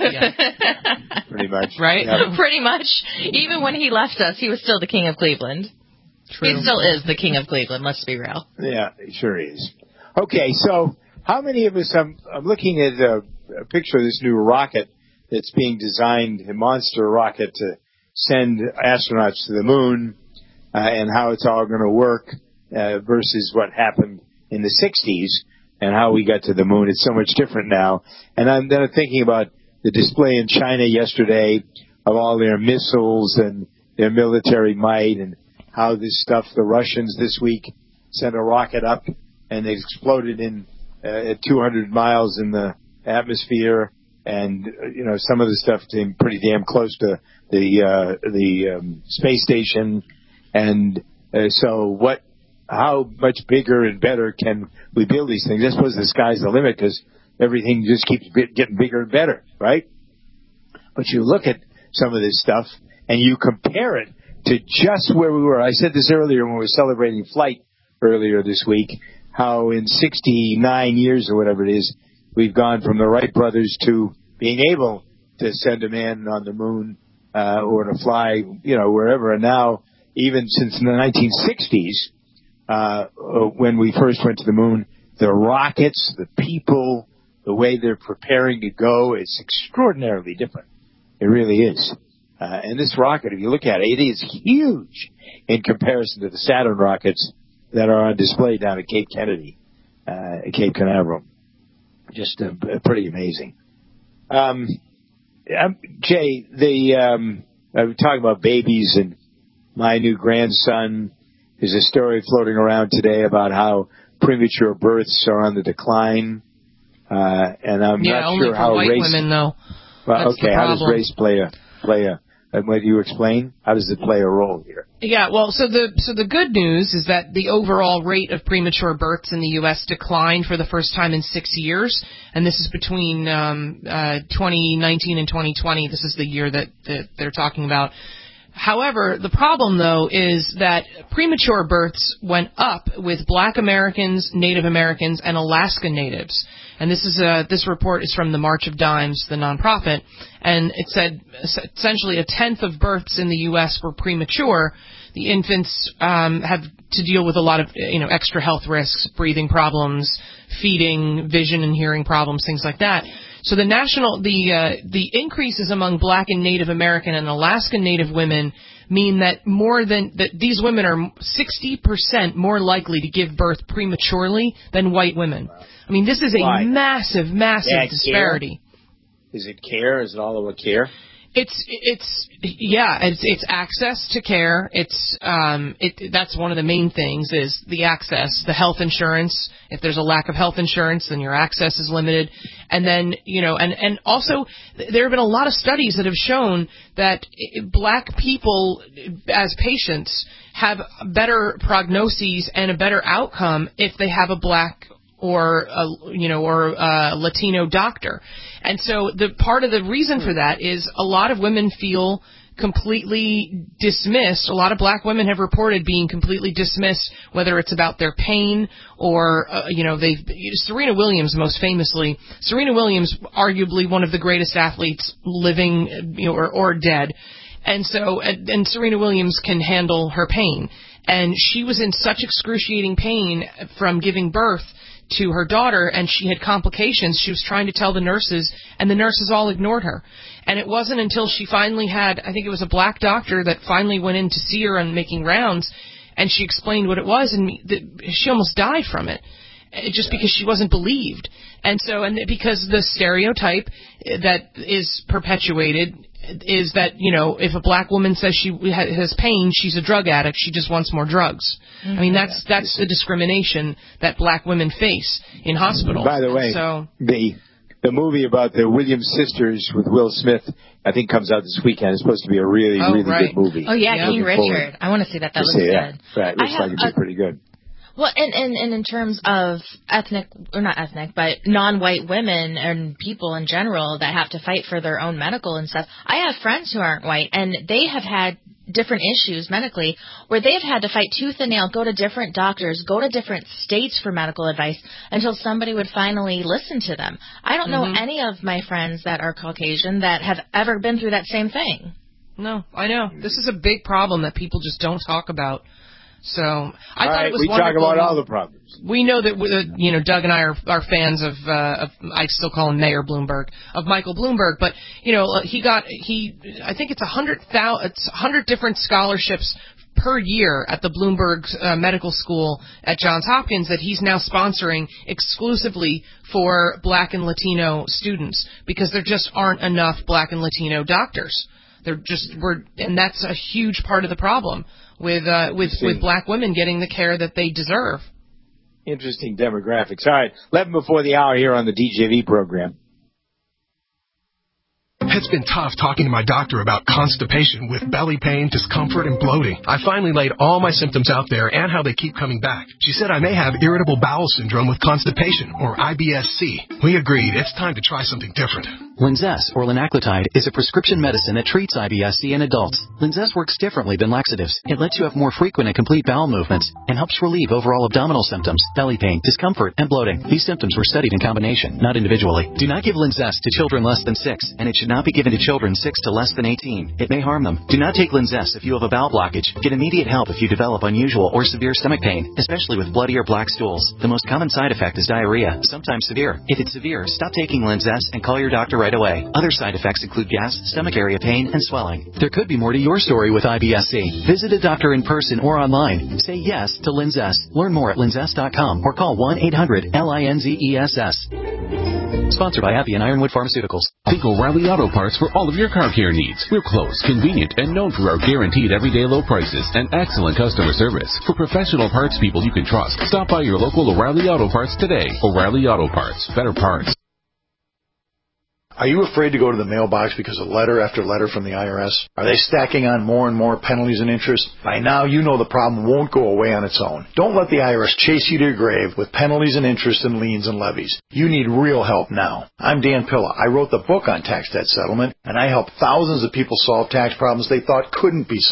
Pretty much. Right? Yeah. Pretty much. Even when he left us, he was still the king of Cleveland. True. He still is the king of Cleveland, let's be real. Yeah, it sure is. Okay, so how many of us, I'm, I'm looking at a, a picture of this new rocket that's being designed, a monster rocket to send astronauts to the moon, uh, and how it's all going to work uh, versus what happened in the sixties and how we got to the moon. It's so much different now. And I'm then thinking about the display in China yesterday of all their missiles and their military might and how this stuff, the Russians this week sent a rocket up and it exploded in uh, at two hundred miles in the atmosphere, and uh, you know, some of the stuff came pretty damn close to the uh, the um, space station. And uh, so what, how much bigger and better can we build these things? I suppose the sky's the limit because everything just keeps bit, getting bigger and better, right? But you look at some of this stuff and you compare it to just where we were. I said this earlier when we were celebrating flight earlier this week, how in sixty-nine years or whatever it is, we've gone from the Wright brothers to being able to send a man on the moon uh, or to fly, you know, wherever. And now, even since the nineteen sixties, uh, when we first went to the moon, the rockets, the people, the way they're preparing to go, it's extraordinarily different. It really is. Uh, and this rocket, if you look at it, it is huge in comparison to the Saturn rockets that are on display down at Cape Kennedy, uh, at Cape Canaveral. Just uh, pretty amazing. Um, um, Jay, the um, I was talking about babies, and my new grandson. There's a story floating around today about how premature births are on the decline, uh, and I'm yeah, not only sure for how white race. women though. Well, That's okay, the how does problem. race play a play a? And what do you explain? How does it play a role here? Yeah, well, so the so the good news is that the overall rate of premature births in the U S declined for the first time in six years, and this is between um, uh, twenty nineteen and twenty twenty. This is the year that, that they're talking about. However, the problem, though, is that premature births went up with Black Americans, Native Americans, and Alaska Natives. And this is a, this report is from the March of Dimes, the nonprofit, and it said essentially a tenth of births in the U S were premature. The infants um, have to deal with a lot of, you know, extra health risks, breathing problems, feeding, vision and hearing problems, things like that. So the national, the uh, the increases among Black and Native American and Alaskan Native women mean that more than that these women are sixty percent more likely to give birth prematurely than white women. I mean, this is a Why? massive, massive Bad disparity. Care? Is it care? Is it all about care? It's it's yeah, it's it's access to care. It's um it that's one of the main things is the access, the health insurance. If there's a lack of health insurance, then your access is limited. And then, you know, and and also there have been a lot of studies that have shown that Black people as patients have better prognoses and a better outcome if they have a Black or a, you know, or a Latino doctor. And so the part of the reason for that is a lot of women feel completely dismissed. A lot of Black women have reported being completely dismissed, whether it's about their pain or, uh, you know, they've, Serena Williams most famously, Serena Williams, arguably one of the greatest athletes living, you know, or, or dead. And so, and, and Serena Williams can handle her pain. And she was in such excruciating pain from giving birth to her daughter, and she had complications. She was trying to tell the nurses, and the nurses all ignored her. And it wasn't until she finally had, I think it was a Black doctor that finally went in to see her and making rounds, and she explained what it was, and she almost died from it, just because she wasn't believed. And so, and because the stereotype that is perpetuated is that, you know, if a Black woman says she has pain, she's a drug addict, she just wants more drugs. Mm-hmm. I mean, that's that's the discrimination that Black women face in hospitals. By the way, so, the the movie about the Williams sisters with Will Smith, I think, comes out this weekend. It's supposed to be a really, oh, really right. good movie. Oh, yeah, yeah. King Richard. I want to see that. That looks see, good. Yeah. Right, looks like it'd be pretty good. Well, and, and, and in terms of ethnic, or not ethnic, but non-white women and people in general that have to fight for their own medical and stuff, I have friends who aren't white, and they have had different issues medically where they've had to fight tooth and nail, go to different doctors, go to different states for medical advice until somebody would finally listen to them. I don't mm-hmm. know any of my friends that are Caucasian that have ever been through that same thing. No, I know. This is a big problem that people just don't talk about. So I all thought right, it was we wonderful. talk about all the problems. We know that uh, you know Doug and I are, are fans of, uh, of I still call him Mayor Bloomberg, of Michael Bloomberg, but you know uh, he got he I think it's a hundred thousand it's a hundred different scholarships per year at the Bloomberg uh, Medical School at Johns Hopkins that he's now sponsoring exclusively for Black and Latino students because there just aren't enough Black and Latino doctors. They're just we're and that's a huge part of the problem with uh, with with Black women getting the care that they deserve. Interesting demographics. All right, eleven before the hour here on the D J V program. It's been tough talking to my doctor about constipation with belly pain, discomfort, and bloating. I finally laid all my symptoms out there and how they keep coming back. She said I may have irritable bowel syndrome with constipation, or I B S C. We agreed it's time to try something different. Linzess, or linaclotide, is a prescription medicine that treats I B S C in adults. Linzess works differently than laxatives. It lets you have more frequent and complete bowel movements and helps relieve overall abdominal symptoms, belly pain, discomfort, and bloating. These symptoms were studied in combination, not individually. Do not give Linzess to children less than six, and it should not be given to children six to less than eighteen. It may harm them. Do not take Linzess if you have a bowel blockage. Get immediate help if you develop unusual or severe stomach pain, especially with bloody or black stools. The most common side effect is diarrhea, sometimes severe. If it's severe, stop taking Linzess and call your doctor right away. Other side effects include gas, stomach area pain, and swelling. There could be more to your story with I B S C. Visit a doctor in person or online. Say yes to Linzess. Learn more at linzess dot com or call one eight hundred L I N Z E S S. Sponsored by Happy and Ironwood Pharmaceuticals. Think O'Reilly Auto Parts for all of your car care needs. We're close, convenient, and known for our guaranteed everyday low prices and excellent customer service. For professional parts people you can trust, stop by your local O'Reilly Auto Parts today. O'Reilly Auto Parts. Better parts. Are you afraid to go to the mailbox because of letter after letter from the I R S? Are they stacking on more and more penalties and interest? By now, you know the problem won't go away on its own. Don't let the I R S chase you to your grave with penalties and interest and liens and levies. You need real help now. I'm Dan Pilla. I wrote the book on tax debt settlement, and I help thousands of people solve tax problems they thought couldn't be solved.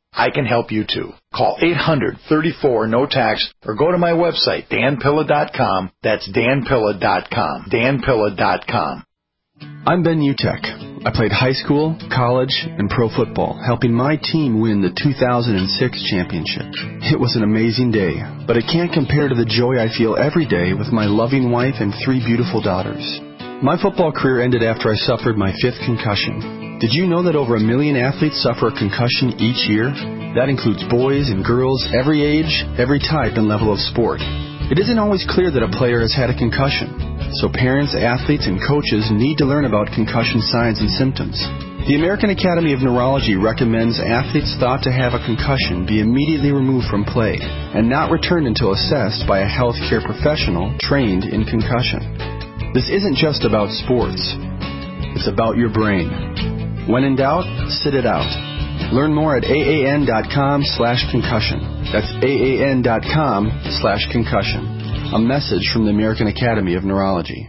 I can help you too. Call eight hundred, thirty-four, no tax or go to my website, dan pilla dot com. That's dan pilla dot com. dan pilla dot com. I'm Ben Utek. I played high school, college, and pro football, helping my team win the two thousand six championship. It was an amazing day, but it can't compare to the joy I feel every day with my loving wife and three beautiful daughters. My football career ended after I suffered my fifth concussion. Did you know that over a million athletes suffer a concussion each year? That includes boys and girls, every age, every type and level of sport. It isn't always clear that a player has had a concussion, so parents, athletes, and coaches need to learn about concussion signs and symptoms. The American Academy of Neurology recommends athletes thought to have a concussion be immediately removed from play and not returned until assessed by a healthcare professional trained in concussion. This isn't just about sports. It's about your brain. When in doubt, sit it out. Learn more at aan.com slash concussion. That's aan.com slash concussion. A message from the American Academy of Neurology.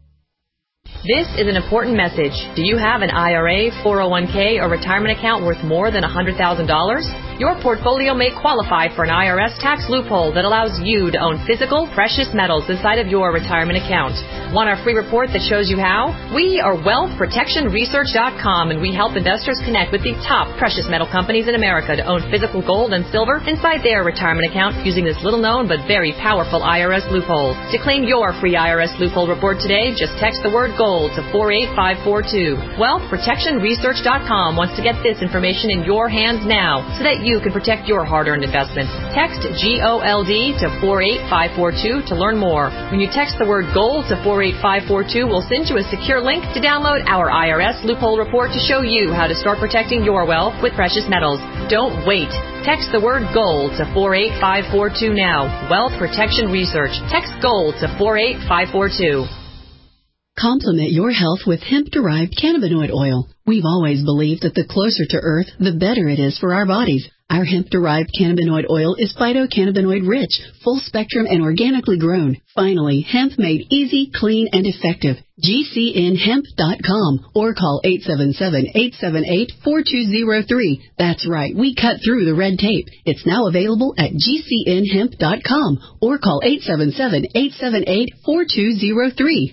This is an important message. Do you have an I R A, four oh one k, or retirement account worth more than one hundred thousand dollars? Your portfolio may qualify for an I R S tax loophole that allows you to own physical, precious metals inside of your retirement account. Want our free report that shows you how? We are wealth protection research dot com, and we help investors connect with the top precious metal companies in America to own physical gold and silver inside their retirement account using this little-known but very powerful I R S loophole. To claim your free I R S loophole report today, just text the word GOLD to four eight five four two. wealth protection research dot com wants to get this information in your hands now so that you can protect your hard-earned investments. Text G O L D to four eight five four two to learn more. When you text the word GOLD to four eight five four two, we'll send you a secure link to download our I R S loophole report to show you how to start protecting your wealth with precious metals. Don't wait. Text the word GOLD to four eight five four two now. Wealth Protection Research. Text GOLD to four eight five four two. Complement your health with hemp-derived cannabinoid oil. We've always believed that the closer to Earth, the better it is for our bodies. Our hemp-derived cannabinoid oil is phytocannabinoid rich, full spectrum, and organically grown. Finally, hemp made easy, clean, and effective. G C N hemp dot com or call eight seven seven, eight seven eight, four two zero three. That's right, we cut through the red tape. It's now available at G C N hemp dot com or call eight seven seven, eight seven eight, four two zero three.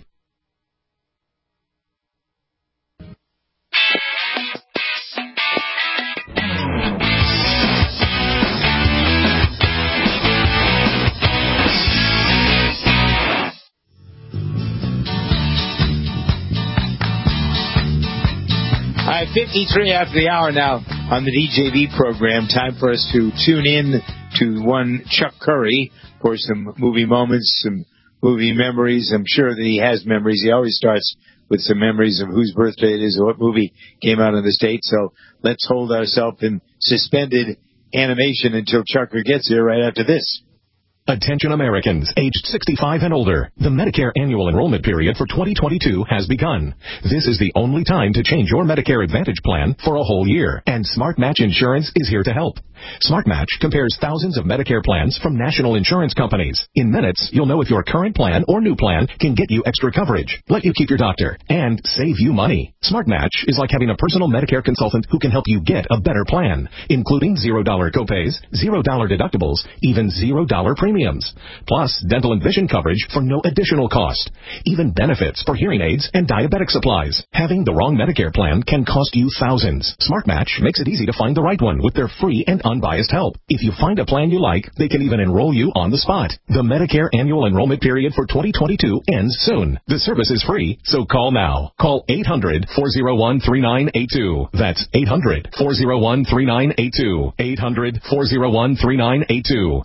All right, fifty-three after the hour now on the D J V program. Time for us to tune in to one Chuck Curry for some movie moments, some movie memories. I'm sure that he has memories. He always starts with some memories of whose birthday it is or what movie came out in the States. So let's hold ourselves in suspended animation until Chucker gets here right after this. Attention Americans aged sixty-five and older. The Medicare annual enrollment period for twenty twenty-two has begun. This is the only time to change your Medicare Advantage plan for a whole year, and Smart Match Insurance is here to help. Smart Match compares thousands of Medicare plans from national insurance companies. In minutes, you'll know if your current plan or new plan can get you extra coverage, let you keep your doctor, and save you money. Smart Match is like having a personal Medicare consultant who can help you get a better plan, including zero dollar copays, zero dollar deductibles, even zero dollar premiums. Plus, dental and vision coverage for no additional cost. Even benefits for hearing aids and diabetic supplies. Having the wrong Medicare plan can cost you thousands. Smart Match makes it easy to find the right one with their free and unbiased help. If you find a plan you like, they can even enroll you on the spot. The Medicare annual enrollment period for twenty twenty-two ends soon. The service is free, so call now. Call eight hundred, four oh one, three nine eight two. That's eight hundred, four oh one, three nine eight two. eight hundred, four oh one, three nine eight two.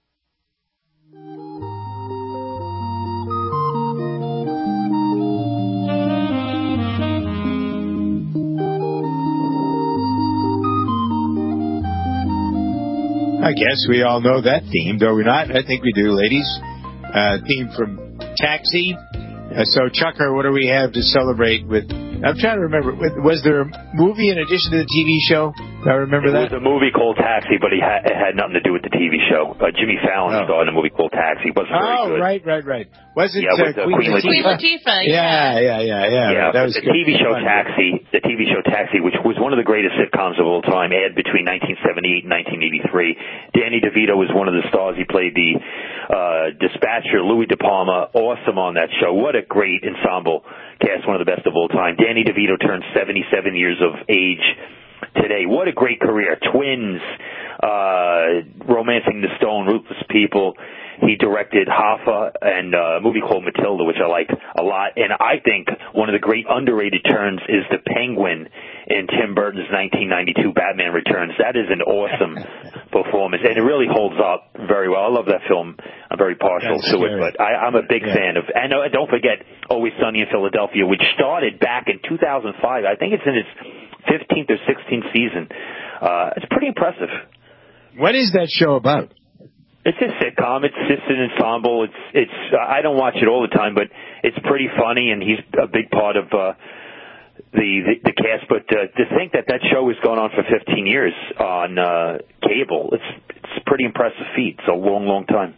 I guess we all know that theme, do we not? I think we do, ladies. Uh, theme from Taxi. Uh, so, Chucker, what do we have to celebrate with? I'm trying to remember. Was there a movie in addition to the T V show? I remember it that. It was a movie called Taxi, but it had, it had nothing to do with the T V show. Uh, Jimmy Fallon oh. starred in a movie called Taxi. It wasn't very oh, good. right, right, right. Was it yeah, uh, with, uh, Queen, Queen Latifah? Queen Latifah, yeah. Yeah, yeah, yeah, yeah. Yeah, that was the good. T V show Fun. Taxi, the T V show Taxi, which was one of the greatest sitcoms of all time, aired between nineteen seventy-eight and nineteen eighty-three. Danny DeVito was one of the stars. He played the uh, dispatcher, Louis De Palma. Awesome on that show. What a great ensemble cast, one of the best of all time. Danny DeVito turned seventy-seven years of age today. What a great career. Twins, uh, Romancing the Stone, Ruthless People. He directed Hoffa and uh, a movie called Matilda, which I like a lot. And I think one of the great underrated turns is the Penguin in Tim Burton's nineteen ninety-two Batman Returns. That is an awesome performance, and it really holds up very well. I love that film. I'm very partial That's to scary. it, but I, I'm a big yeah. fan of. And uh, don't forget Always Sunny in Philadelphia, which started back in two thousand five. I think it's in its fifteenth or sixteenth season. Uh, it's pretty impressive. What is that show about? It's a sitcom. It's just an ensemble. It's it's. Uh, I don't watch it all the time, but it's pretty funny, and he's a big part of uh, the, the the cast. But uh, to think that that show is going on for fifteen years on uh, cable, it's it's a pretty impressive feat. It's a long, long time.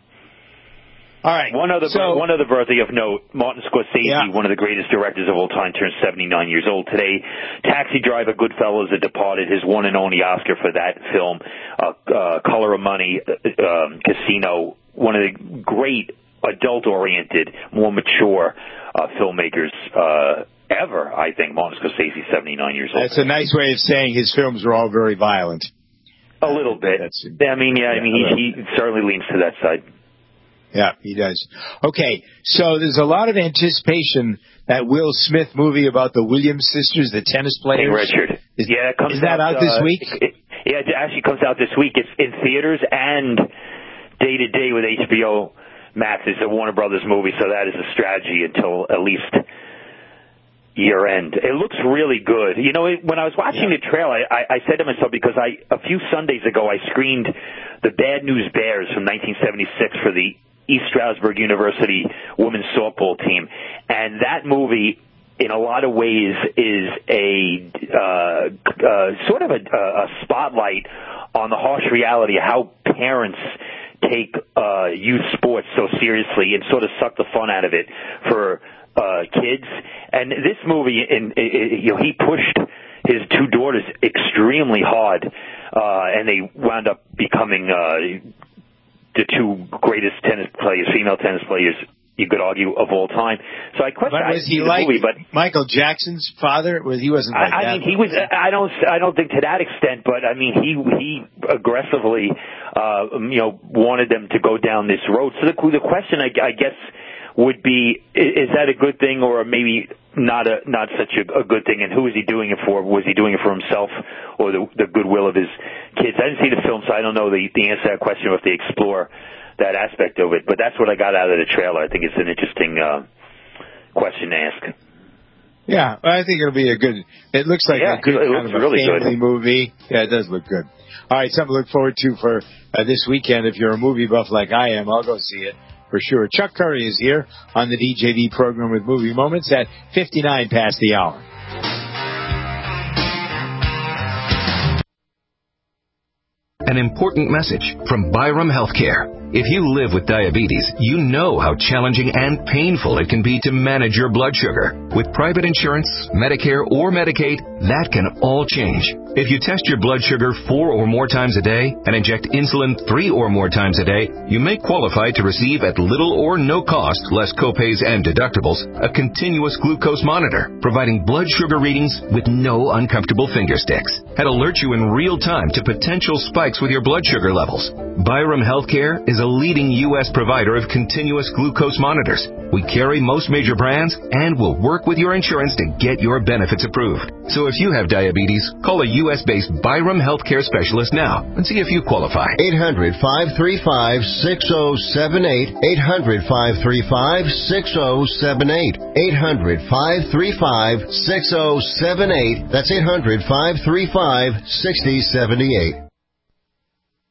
All right. One other so, one other birthday of note: Martin Scorsese, yeah. one of the greatest directors of all time, turns seventy-nine years old today. Taxi Driver, Goodfellas, The Departed, his one and only Oscar for that film. Uh, uh, Color of Money, uh, um, Casino, one of the great adult-oriented, more mature uh, filmmakers uh, ever. I think Martin Scorsese, seventy-nine years old. That's a nice way of saying his films were all very violent. A little bit. That's, I mean, yeah, I mean, he, he certainly leans to that side. Yeah, he does. Okay, so there's a lot of anticipation that Will Smith movie about the Williams sisters, the tennis players. King Richard. Is, yeah, it comes is that out, out this uh, week? It, it, yeah, it actually comes out this week. It's in theaters and day to day with H B O Max. It's a Warner Brothers movie, so that is a strategy until at least year end. It looks really good. You know, it, when I was watching yeah. the trailer, I, I said to myself, because I a few Sundays ago I screened the Bad News Bears from nineteen seventy-six for the East Stroudsburg University women's softball team, and that movie in a lot of ways is a uh, uh, sort of a, a spotlight on the harsh reality of how parents take uh, youth sports so seriously and sort of suck the fun out of it for uh, kids. And this movie, in, in, you know, he pushed his two daughters extremely hard, uh, and they wound up becoming uh, the two greatest tennis players, female tennis players, you could argue, of all time. So I question. But was he the like movie, but Michael Jackson's father? Was he wasn't like I, I that? mean, he was. I don't. I don't think to that extent, but I mean, he he aggressively, uh, you know, wanted them to go down this road. So the the question, I, I guess, would be: is that a good thing, or maybe not a not such a, a good thing? And who is he doing it for? Was he doing it for himself, or the the goodwill of his kids? I didn't see the film, so I don't know the the answer to that question, or if they explore that aspect of it. But that's what I got out of the trailer. I think it's an interesting uh, question to ask. Yeah, I think it'll be a good. It looks like yeah, a good it kind looks of a really family good. movie. Yeah, it does look good. All right, something to look forward to for uh, this weekend. If you're a movie buff like I am, I'll go see it for sure. Chuck Curry is here on the D J V program with Movie Moments at fifty-nine past the hour. An important message from Byram Healthcare. If you live with diabetes, you know how challenging and painful it can be to manage your blood sugar. With private insurance, Medicare, or Medicaid, that can all change. If you test your blood sugar four or more times a day and inject insulin three or more times a day, you may qualify to receive at little or no cost, less copays and deductibles, a continuous glucose monitor, providing blood sugar readings with no uncomfortable finger sticks. And alert you in real time to potential spikes with your blood sugar levels. Byram Healthcare is a leading U S provider of continuous glucose monitors. We carry most major brands and will work with your insurance to get your benefits approved. So if you have diabetes, call a U S-based Byram Healthcare specialist now and see if you qualify. eight hundred, five three five, six oh seven eight. eight hundred, five three five, six oh seven eight. eight hundred, five three five, six oh seven eight. That's eight hundred, five three five, six oh seven eight.